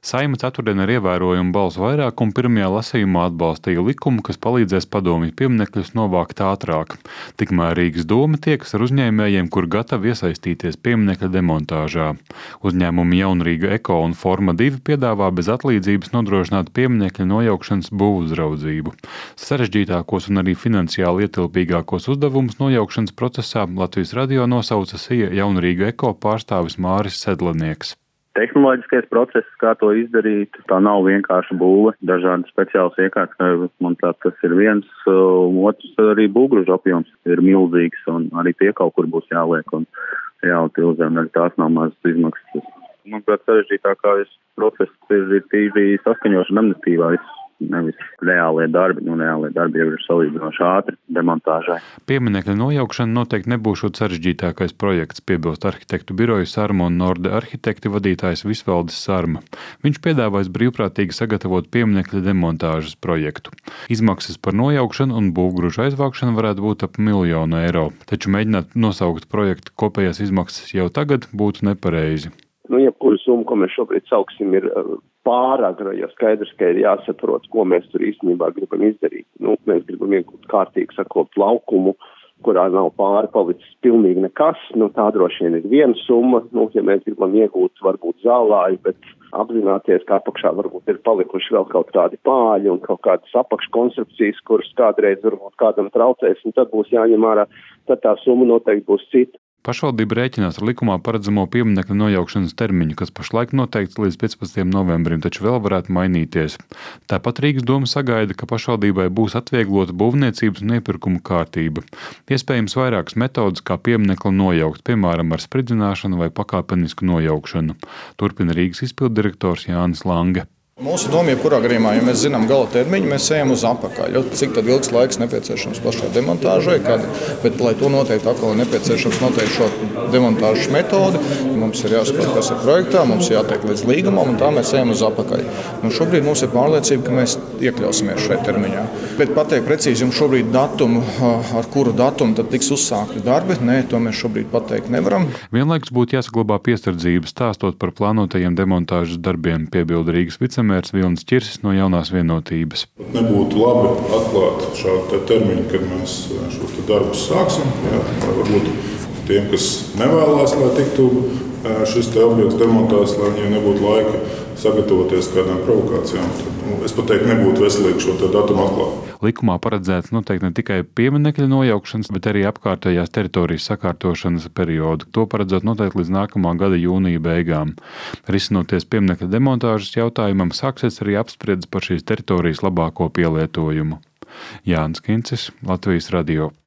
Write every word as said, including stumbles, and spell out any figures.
Saeima ceturtdien ar ievērojumu balsu vairākumu pirmajā lasījumā atbalstīja likumu, kas palīdzēs padomju pieminekļus novākt ātrāk. Tikmēr Rīgas doma tiekas ar uzņēmējiem, kur gatavi iesaistīties pieminekļa demontāžā. Uzņēmumi Jaunrīga Eko un Forma divi piedāvā bez atlīdzības nodrošināt pieminekļa nojaukšanas būvuzraudzību. Sarežģītākos un arī finansiāli ietilpīgākos uzdevumus nojaukšanas procesā Latvijas radio nosauca Sija Jaunrīga Eko pārstāvis Māris Sedlenieks. Tehnoloģiskais process, kā to izdarīt, tā nav vienkārša būve, dažādi speciāls iekārtas, manuprāt, tas ir viens, un otrs arī būvgrūžu apjoms ir milzīgs, un arī tie kaut kur būs jāliek, un jāutilizē, arī tās nav mazas izmaksas. Manuprāt, sarežģītākais process ir tīri saskaņošana administratīvais, nevis reālie darbi, nu reālie darbi jau ir salīdzinoši ātri demontāžai. Pieminekļa nojaukšana noteikti nebūšot sarežģītākais projekts, piebilst arhitektu biroju Sarma un Norde arhitekti vadītājs Visvaldis Sarma. Viņš piedāvājas brīvprātīgi sagatavot pieminekļa demontāžas projektu. Izmaksas par nojaukšanu un būvgrūžu aizvākšanu varētu būt ap miljonu eiro, taču mēģināt nosaukt projektu kopējās izmaksas jau tagad būtu nepareizi. Nu, jebkuru summu, ko mēs šobrīd sauksim, ir pāragra, jo skaidrs, ka ir jāsaprot, ko mēs tur īstenībā gribam izdarīt. Nu, mēs gribam iegūt kārtīgi sakopt laukumu, kurā nav pāri palicis pilnīgi nekas. Nu, tā droši vien ir viena summa. Nu, ja mēs gribam iegūt varbūt zālāju, bet apzināties, ka apakšā varbūt ir palikuši vēl kaut kādi pāļi un kaut kādas apakškonstrukcijas, kuras kādreiz varbūt kādam traucēs, un tad būs jāņem ārā, tad tā summa noteikti būs cita. Pašvaldība rēķinās ar likumā paredzamo pieminekļa nojaukšanas termiņu, kas pašlaik noteikts līdz piecpadsmitajam novembrim, taču vēl varētu mainīties. Tāpat Rīgas doma sagaida, ka pašvaldībai būs atvieglota būvniecības un iepirkumu kārtība. Iespējams vairākas metodas, kā pieminekli nojaukt, piemēram, ar spridzināšanu vai pakāpenisku nojaukšanu. Turpina Rīgas izpilddirektors Jānis Lange. Mūsu doma, jebkurā gadījumā, ja mēs zinām gala termiņu, mēs ejam uz apakaļ. Cik tad ilgs laiks nepieciešams pašai demontāžai, kad, bet, lai to noteikti atkal ir nepieciešams noteikti šo demontāžas metodi, mums ir jāsaprot, kas ir projektā, mums ir jātiek līdz līgumam, un tā mēs ejam uz apakaļ. Nu, šobrīd mums ir pārliecība, ka mēs iekļausimies šajā termiņā. Bet pateikt precīzi jums šobrīd datumu, ar kuru datumu tad tiks uzsākti darbi, nē, to mēs šobrīd pateikt nevaram. Vienlaikus būtu jāsaglabā piesardzība stāstot par plānotajiem demontāžas darbiem, piebilda Rīgas vicemērs Vilnis Čirsis no Jaunās vienotības. Nebūtu labi atklāt šādu termiņu, kad mēs šos darbus sāksim. Jā, varbūt tiem, kas nevēlās, lai tiktu šis te objekts demontēts, lai viņiem nebūtu laika sagatavoties kādām provokācijām. Tad, es pat teiktu, nebūtu veselīgi šo datumu atklāt. Likumā paredzēts noteikti ne tikai pieminekļa nojaukšanas, bet arī apkārtējās teritorijas sakārtošanas periodu. To paredzēt noteikti līdz nākamā gada jūnija beigām. Risinoties pieminekļa demontāžas jautājumam, sāksies arī apspriedze par šīs teritorijas labāko pielietojumu. Jānis Kincis, Latvijas radio.